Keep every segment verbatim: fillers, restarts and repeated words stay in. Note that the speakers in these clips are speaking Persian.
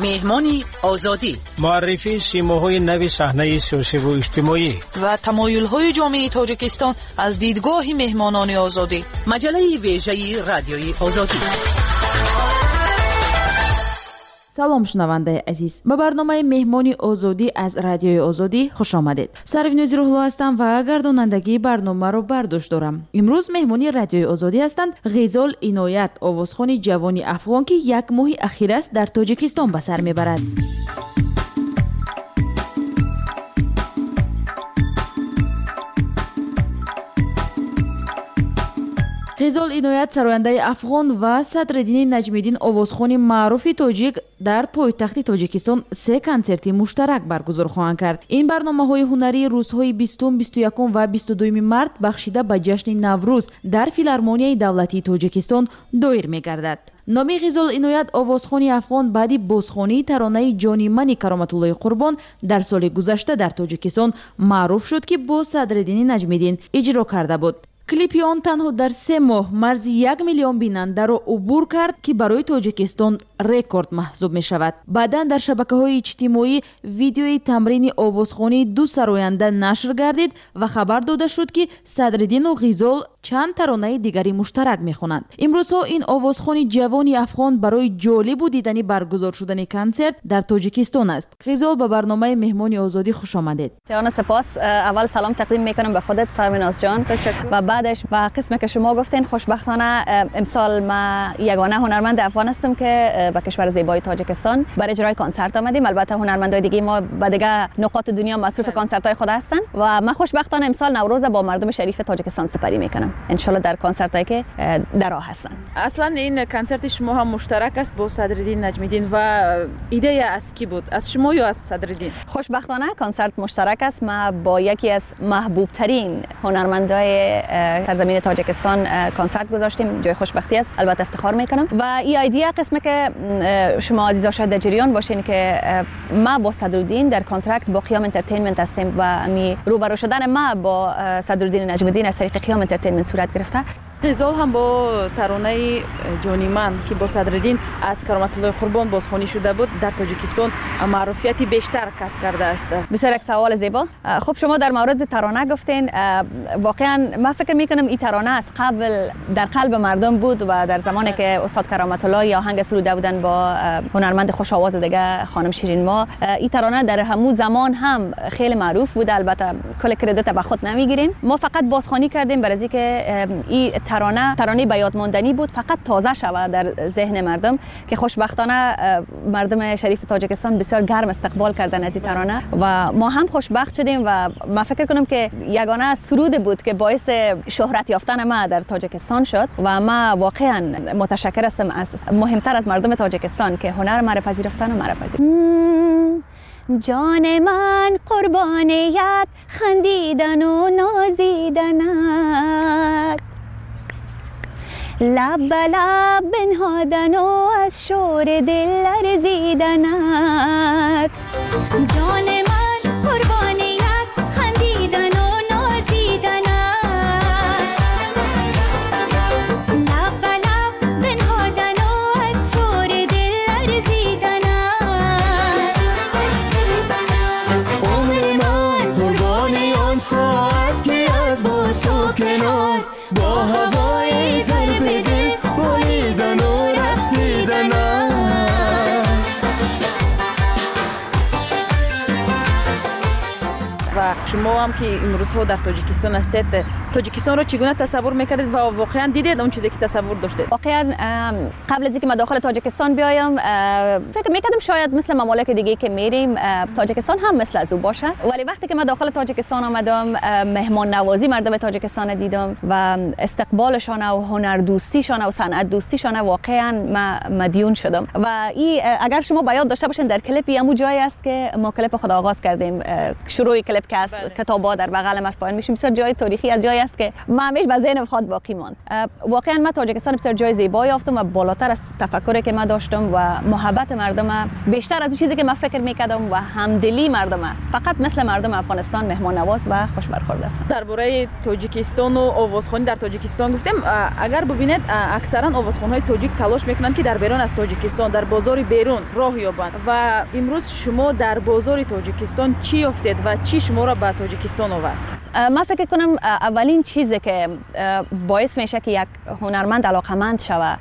مهمانی آزادی، معرفی سیماهای نوی صحنه سیاسی و اجتماعی و تمایل‌های جامعه تاجیکستان از دیدگاه مهمانان آزادی. مجله ویژه رادیوی آزادی. سلام شنونده عزیز، به برنامه مهمانی آزادی از رادیوی آزادی خوش آمدید. سروینوز روحلو هستم و گردانندگی برنامه رو بر دوش دارم. امروز مهمانی رادیوی آزادی هستند غزال عنایت، آوازخوان جوانی افغان که یک ماه اخیر است در تاجیکستان به سر میبرد. غزال عنایت سراینده افغان و صدرالدین نجمیدین آوازخوان معروف تاجیک در پایتخت تاجیکستان سه کنسرتی مشترک برگزار خواهند کرد. این برنامه‌های هنری روزهای بیستم، بیست و یکم و بیست و دوم مارس بخشیده به جشن نوروز در فیلارمونیای دولتی تاجیکستان دایر می‌گردد. نامی غزال عنایت آوازخوانی افغان بعدی بازخوانی ترانه جانیمن کرامت الله قربان در سال گذشته در تاجیکستان معروف شد که با صدرالدین نجمیدین اجرا کرده بود. کلیپی آن تنها در سه ماه مرز یک میلیون بیننده را عبور کرد که برای تاجیکستان رکورد محسوب می شود. بعداً در شبکه‌های اجتماعی ویدیوی تمرین آوازخوانی دو سراینده نشر گردید و خبر داده شد که صدرالدین و غزال چند ترانه دیگری مشترک می خوانند. امروزها این آوازخوانی جوانی افغان برای جالب و دیدنی برگزار شدن کنسرت در تاجیکستان است. غزال به برنامه مهمانی آزادی خوش آمدید. جان سپاس. اول سلام تقدیم میکنم به خودت سرمناز جان. تشکر. و بعدش با قسمی که شما گفتین، خوشبختانه امسال ما یگانه هنرمند افغان هستم که به کشور زیبای تاجیکستان برای اجرای کنسرت آمدیم. البته هنرمندای دیگه ما به دیگه نقاط دنیا مصروف کنسرت های خود هستن و ما خوشبختانه امسال نوروز با مردم شریف تاجیکستان سپری میکنم ان شاء الله در کنسرت هایی که در راه هستن. اصلا این کنسرت شما هم مشترک است با صدرالدین نجمیدین و ایده از کی بود؟ از شما یا از صدرالدین؟ خوشبختانه کنسرت مشترک است. ما با یکی از محبوب ترین هنرمندای در زمین تاجیکستان کنسرت گذاشتیم. جای خوشبختی است، البته افتخار میکنم. و این ایده قسمه که شما عزیزا شاید در جریان باشین که ما با صدرالدین در کانترکت با قیام انترتینمنت هستیم و می روبرو شدن ما با صدرالدین نجمیدین از طریق قیام انترتینمنت صورت گرفته. غزال هم با ترانه جانی من که با صدرالدین از کرامت الله قربان بازخوانی شده بود در تاجیکستان معروفیتی بیشتر کسب کرده است. بسیار یک سوال زیبا. خب شما در مورد ترانه گفتین، واقعا من فکر میکنم این ترانه از قبل در قلب مردم بود و در زمانی که استاد کرامت الله یا آهنگ سروده بودن با هنرمند خوش آواز دیگه خانم شیرین ما، این ترانه در همون زمان هم خیلی معروف بود. البته کل کردیت به خود نمیگیریم، ما فقط بازخوانی کردیم برای اینکه این ترانه ترانه به یاد ماندنی بود، فقط تازه شود در ذهن مردم که خوشبختانه مردم شریف تاجیکستان بسیار گرم استقبال کردن از این ترانه و ما هم خوشبخت شدیم و ما فکر کنم که یگانه سرود بود که باعث شهرت یافتن ما در تاجیکستان شد و ما واقعا متشکر هستم از مهمتر از مردم تاجیکستان که هنر ما را پذیرفتن و ما را پذیرفتن. جان من قربانیت خندیدن و نازیدنت، لب به لب بنهادن و از شور دل لرزیدنت. جان من قربانیت خندیدن و نازیدنت، لب به لب بنهادن و از شور دل لرزیدنت. عمر من قربانی آن ساعت که از باش و کنار با هوای ضرب دل بالیدن و رقصیدن. و شما هم که امروزها در تاجیکستان هستید، تاجیکستان رو چگونه تصور میکردید و واقعا دیدید اون چیزی که تصور داشتید؟ واقعا قبل از اینکه ما داخل تاجیکستان بیایم فکر میکردم شاید مثل ممالک دیگه که میریم تاجیکستان هم مثل از او باشه، ولی وقتی که ما داخل تاجیکستان آمدم مهمان نوازی مردم تاجیکستان دیدم و استقبالشان و هنر دوستیشان و صنعت دوستیشان واقعا ما مدیون شدم. و این اگر شما باید داشته باشین در کلیپ همون جایی است که ما کلیپ خود آغاز کردیم، شروع کلیپ که است کتابا در بغلم از پایین میشیم. بسیار جای تاریخی از جایی است که ما همیشه به ذهنم خود باقی ماند. واقعا من تاجیکستان بسیار جای زیبایی یافتم و بالاتر از تفکری که من داشتم و محبت مردم بیشتر از اون چیزی که من فکر میکردم و همدلی مردم فقط مثل مردم افغانستان مهمان نواز و خوش برخورد است. درباره تاجیکستان و آوازخوانی در تاجیکستان گفتیم، اگر ببینید اکثرا آوازخوان‌های تاجیک تلاش میکنن که در بیرون از تاجیکستان در بازار بیرون راه یابند و امروز شما در بازار تاجیکستان چی یافتید و چی شما را به تاجیکستان آورد؟ من فکر کنم اولین چیزی که باعث میشه که یک هنرمند علاقمند شود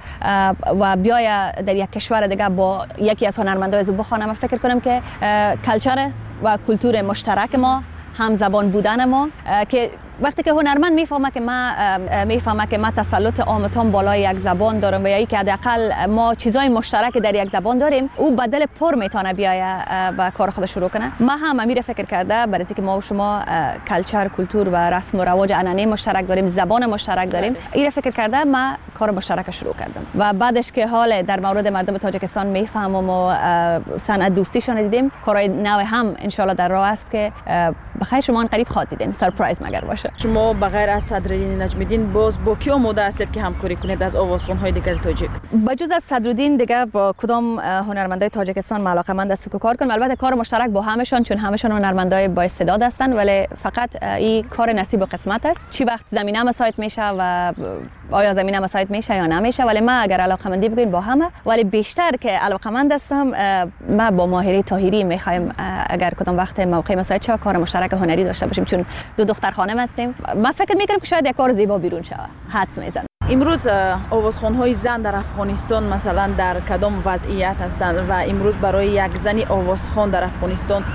و بیاید در یک کشور دیگه با یکی از هنرمندای زو بخوانه، من فکر کنم که کلچر و کلتور مشترک ما، هم زبان بودن ما، که وقتی که هنرمند میفهمه که ما میفهمه که ما تسلط عامتان بالای یک زبان دارم و یا که حداقل ما چیزای مشترک در یک زبان داریم، او بدل پر میتونه بیاید و کار خودش شروع کنه. ما هم امیر فکر کرده برای اینکه ما و شما کلچر، کلتور و رسم و رواج عنعنه مشترک داریم، زبان مشترک داریم، این فکر کرده ما کار مشترک شروع کردم و بعدش که حال در مورد مردم تاجیکستان میفهمم و صنعت دوستیشون دیدیم، کارهای نو هم ان شاء الله در راه است که بخیر شما ان قریب خواهید دیدین، سرپرایز مگر باشه. شما بغیر از صدرالدین نجمیدین باز با کی آماده هستید که همکاری کنید از آوازخوان‌های دیگر تاجیک؟ بجز از صدرالدین دیگه با کدام هنرمندای تاجیکستان علاقه‌مند هستم که کار کنم. البته کار مشترک با همشون، چون همشون هنرمندای با استعداد هستن، ولی فقط این کار نصیب و قسمت است. چی وقت زمینه مساعد میشه و آیا زمینه مساعد میشه یا نمیشه، ولی ما اگر علاقه‌مندی بگیم با همه، ولی بیشتر که علاقه‌مند هستم ما با ماهری طاهری میخوایم اگر کدام وقت موقع مساعد شه کار مشترک هنری داشته باشیم، چون دو دختر خانم هستیم. من فکر میکنم که شاید یک کار زیبا بیرون شود. حدس میزنم. امروز آوازخوان‌های زن در افغانستان مثلا در کدام وضعیت هستند و امروز برای یک زنی آوازخوان در افغانستان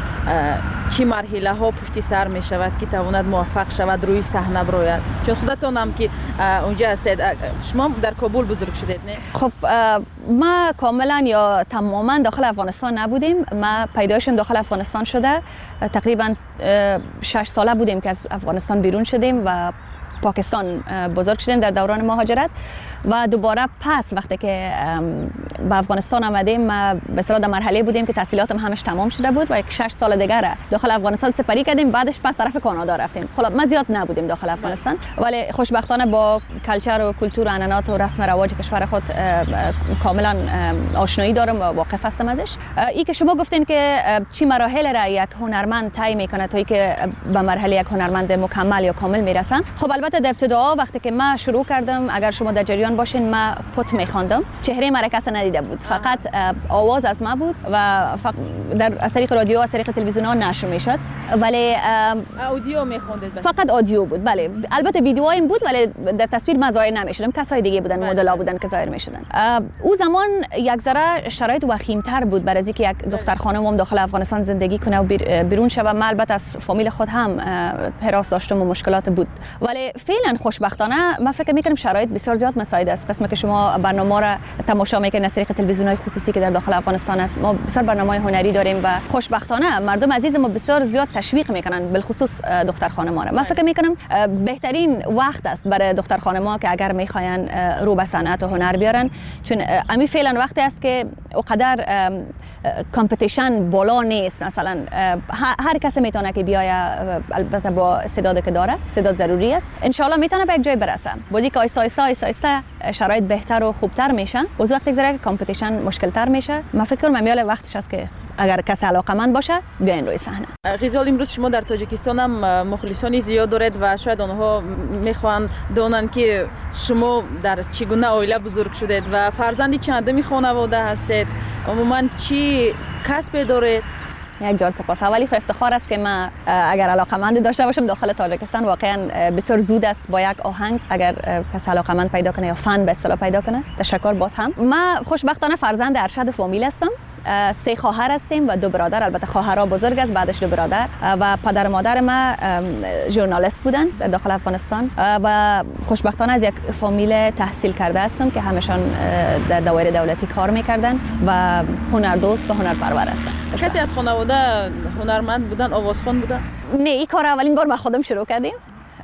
چی مرحله ها پشت سر می شود که تواند موفق شود روی صحنه براید؟ چون خودتون هم که اونجا هستید، شما در کابل بزرگ شدید نه؟ خب ما کاملا یا تماما داخل افغانستان نبودیم. ما پیدایشم داخل افغانستان شده، تقریبا شش ساله بودیم که از افغانستان بیرون شدیم و پاکستان بزرگ شدیم در دوران مهاجرت و دوباره پس وقتی که به افغانستان آمدیم ما به اصطلاح در مرحله بودیم که تحصیلاتم همش تمام شده بود و یک شش سال دیگه داخل افغانستان سپری کردیم، بعدش پس طرف کانادا رفتیم. خب ما زیاد نبودیم داخل افغانستان، ولی خوشبختانه با کلچر و کلتور و عنعنات و رسم رواج کشور خود کاملا آشنایی دارم و واقف هستم ازش. این که شما گفتین که چی مراحل را یک هنرمند طی میکنه تا اینکه به مرحله یک هنرمند مکمل یا کامل میرسن، خب البته در ابتدا وقتی که ما شروع کردم، اگر شما در جریان باشین، ما پت میخواندم، چهره مرا کس ندیده بود، فقط آواز از ما بود و در از طریق رادیو از طریق تلویزیون ها نشر میشد، ولی اودیو میخوندید؟ فقط آدیو بود. بله البته ویدیوهایم بود ولی در تصویر ما ظاهر نمیشدم، کسای دیگه بودن، مدل‌ها بودن که ظاهر میشدن. او زمان یک ذره شرایط وخیم‌تر بود برای اینکه یک دختر خانم داخل افغانستان زندگی کنه و بیرون شه. ما البته از فامیل خود هم حراس داشتم و مشکلات بود، ولی فعلا خوشبختانه من فکر میکنم شرایط بسیار زیاد مساعد است. قسمی که شما برنامه را تماشا میکنید از طریق تلویزیون‌های خصوصی که در داخل افغانستان است، ما بسیار برنامه‌های هنری داریم و خوشبختانه مردم عزیز ما بسیار زیاد تشویق میکنن، بالخصوص دختر خانم‌ها را. من فکر میکنم بهترین وقت است برای دختر خانم‌ها که اگر میخواین رو به صنعت و هنر بیارن، چون امی فعلا وقتی است که اونقدر کامپتیشن بالا نیست. مثلا هر کسی میتونه که بیاید، البته با استعدادی که داره، استعداد ضروری است، ان شاء الله میتونه به یک جای برسه. بودی که آیسته آیسته آیسته آیسته شرایط بهتر و خوبتر میشن، از وقتی که کامپتیشن مشکلتر میشه، من فکر کنم میاله وقتش است که اگر کسی علاقه‌مند باشه بیاین روی صحنه. غزال، امروز شما در تاجیکستان هم مخلصانی زیاد دارید و شاید آنها میخوان دونن که شما در چگونه عائله بزرگ شدید و فرزندی چندمی خانواده هستید، عموما چی کسب دارید؟ یک جان سپاس. اولی خو افتخار است که من اگر علاقه‌مند داشته باشم داخل تاجیکستان، واقعا بسیار زود است با یک آهنگ اگر کسی علاقه‌مند پیدا کنه یا فن به اصطلاح پیدا کنه. تشکر باز هم. من خوشبختانه فرزند ارشد فامیل هستم. سه خواهر هستیم و دو برادر. البته خواهرها بزرگ است، بعدش دو برادر، و پدر و مادر ما ژورنالیست بودن در داخل افغانستان و خوشبختانه از یک فامیل تحصیل کرده هستم که همشان در دوایر دولتی کار میکردن و هنردوست و هنرپرور هستن. کسی از خانواده هنرمند بودن، آوازخوان بودن؟ نه، این کار اولین بار ما خودم شروع کردیم.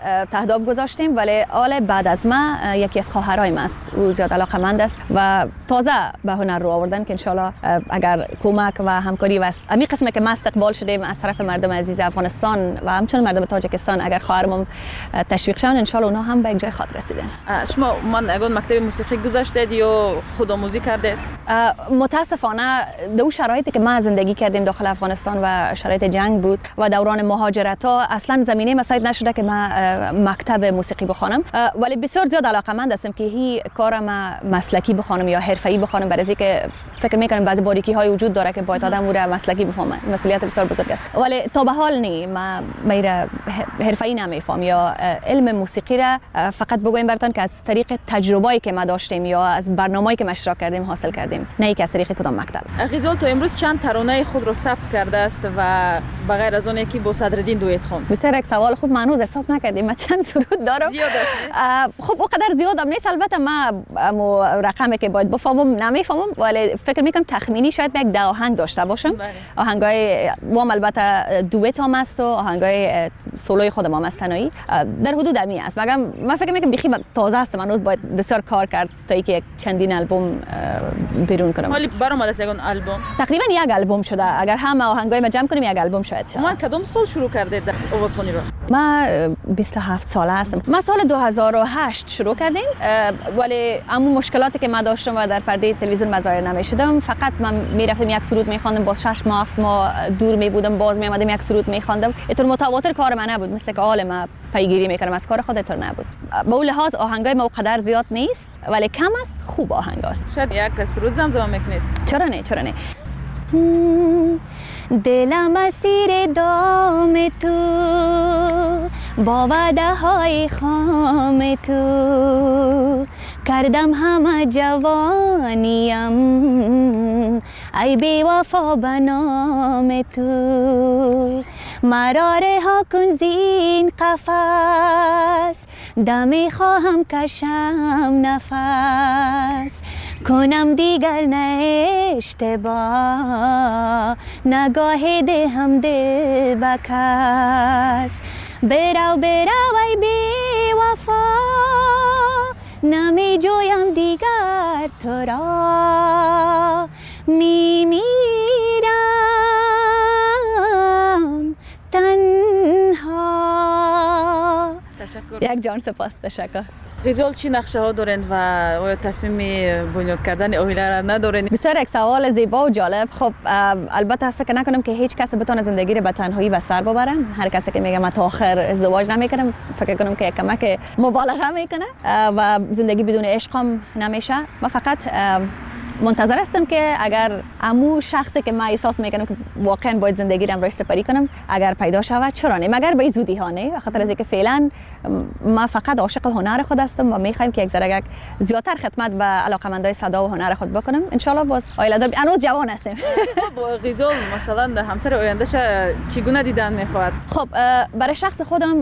تهداب گذاشتیم، ولی آل بعد از ما یکی از خواهرای است، او زیاد علاقمند است و تازه به هنر رو آوردن که انشالله اگر کمک و همکاری و امی قسمه که ما استقبال شدیم از طرف مردم عزیز افغانستان و همچنین مردم تاجیکستان، اگر خواهرمون تشویق شون انشالله اونها هم به یک جای خاطر رسیدن. شما من اگه مکتب موسیقی گذاشتید یا خودآموزی کردید؟ متاسفانه دو شرایطی که ما زندگی کردیم داخل افغانستان و شرایط جنگ بود و دوران مهاجرت ها اصلا زمینه مساعد نشده که ما مکتب موسیقی بخوانم، ولی بسیار زیاد علاقمند هستم که هی کار ما مسلکی بخوانم یا حرفه‌ای بخوانم، برای اینکه فکر میکنم بعضی باریکی های وجود داره که باید آدم رو مسلکی بفهمه، مسئولیت بسیار بزرگ است. ولی تا به حال نی ما میره حرفه‌ای نمیفهم یا علم موسیقی را فقط بگویم براتون که از طریق تجربه‌ای که ما داشتیم یا از برنامه‌ای که ما اشتراک کردیم حاصل کردیم، نه اینکه از طریق کدام مکتب. غزال تو امروز چند ترانه خود رو ثبت کرده است و بغیر از اون که با صدرالدین دویت خوند؟ بسیار یک سوال خوب، منوز حساب نکردیم. ما چند سرود دارم؟ زیاد است. خب اونقدر زیاد هم نیست، البته ما مو رقمی که باید بفهمم نمیفهمم، ولی فکر میکنم تخمینی شاید یک ده آهنگ داشته باشم. آهنگای وام البته دویت هم است و آهنگای سولوی خودم هم است تنهایی، در حدود امی است. مگم من فکر میکنم بیخی تازه است، منوز باید بسیار کار کرد تا اینکه یک چندین البوم بیرون کنم. ولی برآمده است یک البوم؟ تقریبا یک البوم شده، اگر همه آهنگای ما جمع کنیم یک البوم شاید شه. ما کدام سال شروع کردید آوازخوانی رو؟ ما بیست و هفت ساله هستم. ما سال دو هزار و هشت شروع کردیم، ولی اما مشکلاتی که ما داشتم و در پرده تلویزیون مظاهر نمیشدم، فقط من میرفتم یک سرود میخواندم، باز شش ماه هفت ماه دور می بودم، باز می اومدم یک سرود میخواندم. اینطور متواتر کار من نبود، مثل که حال ما پیگیری میکردم از کار خود، اینطور نبود. به اون لحاظ آهنگای ما قدر زیاد نیست، ولی کم است، خوب آهنگ است. شاید یک سرود زمزمه میکنید؟ چرا نه، چرا نه. دلم اسیر دام تو، با وعده های خام تو، کردم همه جوانیم ای بی وفا به نام تو. مرا رها کن زین قفس، دمی خواهم کشم نفس، کنم دیگر نه اشتباه، نگاه ده هم دل بکس. برو برو ای بی وفا، نمی جویم دیگر تو را، می میرم تنها. تشکر. یک جان سپاس. تشکر. غزال چی نقشه ها دارند و آیا تصمیم بنیاد کردن اویله را ندارند؟ بسیار یک سوال زیبا و جالب. خب البته فکر نکنم که هیچ کس بتونه زندگی رو به تنهایی و سر ببره. هر کسی که میگه من تا آخر ازدواج نمیکنم، فکر کنم که کمک مبالغه میکنه و زندگی بدون عشق هم نمیشه. من فقط منتظر هستم که اگر امو شخصی که من احساس میکنم که واقعا باید زندگی رم روش سپری کنم اگر پیدا شود، چرا نه، مگر به زودی ها نه، خاطر از اینکه فعلا من فقط عاشق هنر خود هستم و میخوایم که یک ذره زیادتر خدمت به علاقمندای صدا و هنر خود بکنم. ان شاء الله باز آیله دار هنوز جوان هستیم. خب غزال مثلا همسر آیندهش چگونه دیدن میخواد؟ خب برای شخص خودم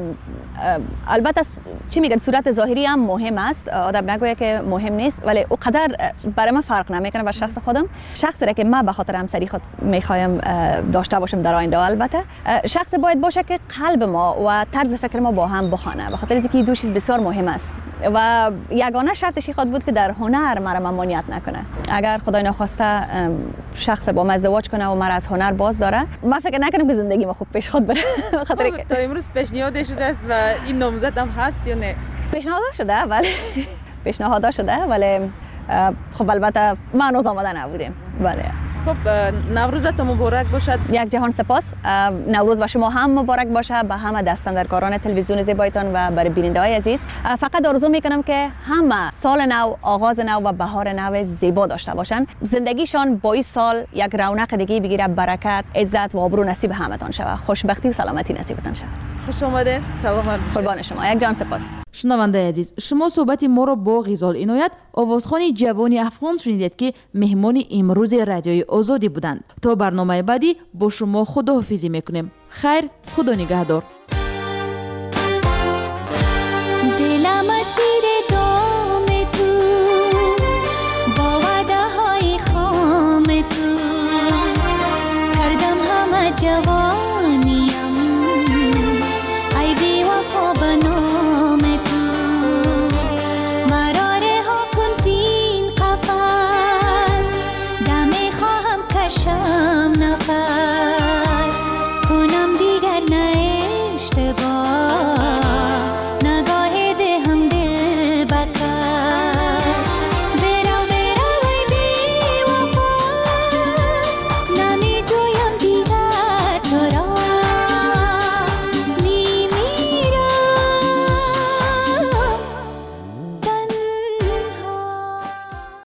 البته چی میگن صورت ظاهری هم مهم است، آدم نگوید که مهم نیست، ولی او قدر برای من فرق نمیکنه. برای شخص خودم، شخصی را که من به خاطر همسری خود میخوایم داشته باشم در آینده، البته شخص باید باشه که قلب ما و طرز فکر ما با هم بخوانه، به خاطر اینکه دو چیز بسیار مهم است و یگانه شرطش خود بود که در هنر مرا ممانعت نکنه. اگر خدای نخواسته شخص با من ازدواج کنه و مرا از هنر باز داره، من فکر نکنم که زندگی ما خوب پیش خود بره. خاطر که تا امروز پیشنهاد شده است و این نامزد هم هست یا نه؟ پیشنهاد شده ولی پیشنهاد شده ولی خب البته ما هنوز آماده نبودیم. بله. خب نوروزت مبارک باشد. یک جهان سپاس. نوروز به شما هم مبارک باشه، به همه دستاندرکاران تلویزیون زیبایتان و برای بیننده‌های عزیز. فقط آرزو میکنم که همه سال نو، آغاز نو و بهار نو زیبا داشته باشن. زندگیشان با این سال یک رونق دیگه بگیره، برکت، عزت و آبرو نصیب همتان شود. خوشبختی و سلامتی نصیبتان شود. خوش آمده. سلام. قربان شما. یک جان سپاس. شنونده عزیز، شما صحبت ما را با غزال عنایت، آوازخوان جوانی افغان شنیدید که مهمان امروز رادیوی آزادی بودند. تا برنامه بعدی با شما خداحافظی میکنیم. خیر، خدا نگهدار.